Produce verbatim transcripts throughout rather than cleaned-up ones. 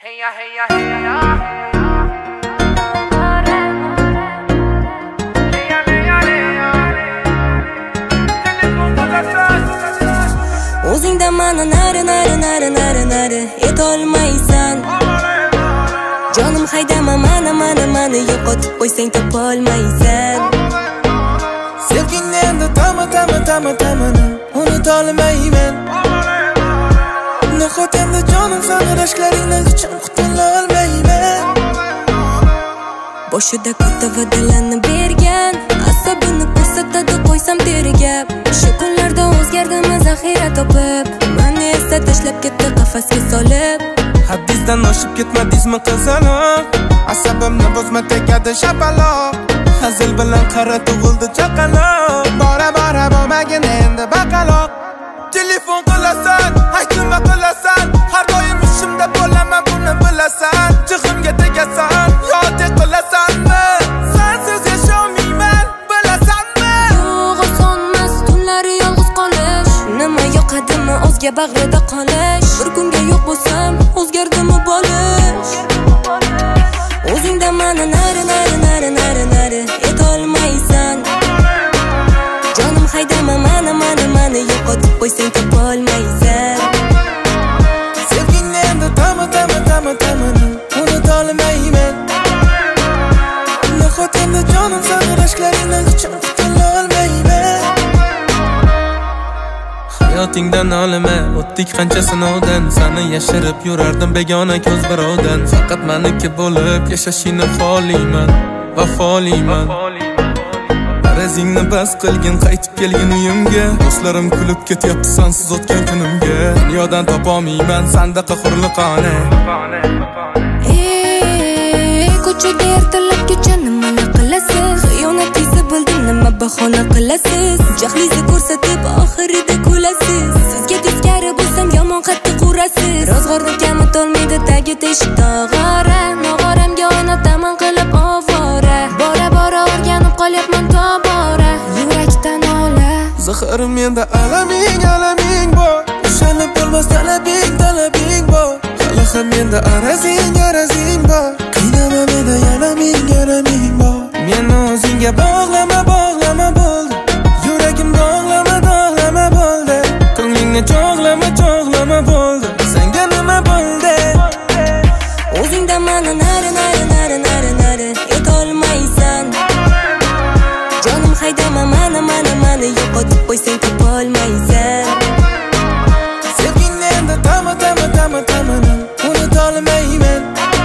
Hey ya, hey ya, hey ya. O'zingda mani nari nari nari nari nari etolmaysan. Jonim haydama mani mani mani yo'qotib qo'ysang topolmaysan. Sevgingni endi tama tama tama tamani unutolmayman. Nahot endi jonim sani rashklaringdan hecham qutula olmayman. Boshida katta va'dalarni bergan, asabini ko'rsatadi qo'ysam tergab. Shu kunlarda o'zgardimi zaxira topib, meni esa tashlab ketdi qafasga solib. Haddizdan oshib ketmadingizmi qizaloq? Asabimni bozma tegadi shapaloq. Hazil bilan qara tug'ildi chaqaloq. Bora bora bo'lmagin endi baqaloq. Telefon qilasan, aytma qilasan, har doim ishimda bo'laman buni bilasan. Jig'imga tegasan, yodek qilasanmi? Sensiz yasholmayman, bilasanmi? Yo'q, osonmas tunlari yolg'iz qolish. Nima yoqadimi o'zga bag'rida qolish? Bir kunga yo'q bo'lsam, o'zgardimi bo'lish? O'zingda mani nari nari nari nari nari etolmaysan. Jonim haydama mani mani mani yo'qotib qo'ysang topolmaysan. Sevgingni endi tama tama tama tamani unutolmayman. Nahot endi jonim sani rashklaringdan hecham qutula olmayman. Hayotingdan olima, o'tdik qancha sinovdan. Seni yashirib yurardim begona ko'z birovdan. Faqat meniki bo'lib yashashingni xohlayman, vafoliyman. Arazingni bas qilgin, qaytib kelgin uyimga. Do'stlarim kulib ketyapti sensiz o'tgan kunimga. Dunyodan topolmayman sandaqa hurliqona. Ey, ko'chaga ertalab kecha nimalar qilasiz? Xiyonatingizni bildim, nima bahona qilasiz? Jahlingizni ko'rsatib oxirida kulasiz. Sizga teskari bo'lsam yomon qattiq urasiz. Rozg'orni kamitolmaydi tagi teshik tog'ora. Nog'oramga o'ynataman qilib ovora. Bora bora o'rganib qolyapman tobora. Yurakdan ola. Zaharim menda alaming alaming bor. Ushalib bo'lmas talabing talabing bor. Hali ham menda arazing arazing bor. Qiynama meni yalaming yalaming bor. Meni o'zingga bog'lama bog'lama bo'ldi. Yuragim dog'lama dog'lama bo'ldi. Ko'nglingni cho'g'lama cho'g'lama bo'ldi. Senga nima bo'ldi? O'zingda mani nari nari nari nari nari etolmaysan. Jonim haydama mani mani mani yo'qotib qo'ysang topolmaysan. Sevgingni endi tama tama tama tamani unutolmayman.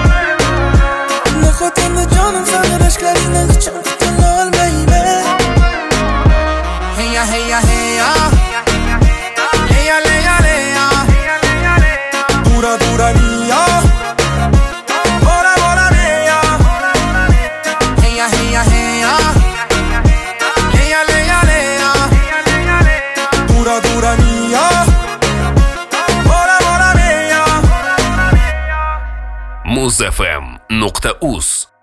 Nahot endi jonim sani rashklaringdan hecham qutula olmayman. Hey ya hey ya hey ya. Hey ya hey ya hey ya. Dura dura mia. Bora bora mia. Hey ya hey ya hey ya. Hey ya hey ya hey ya. Dura dura mia. Bora bora mia. muz f m nuqta uz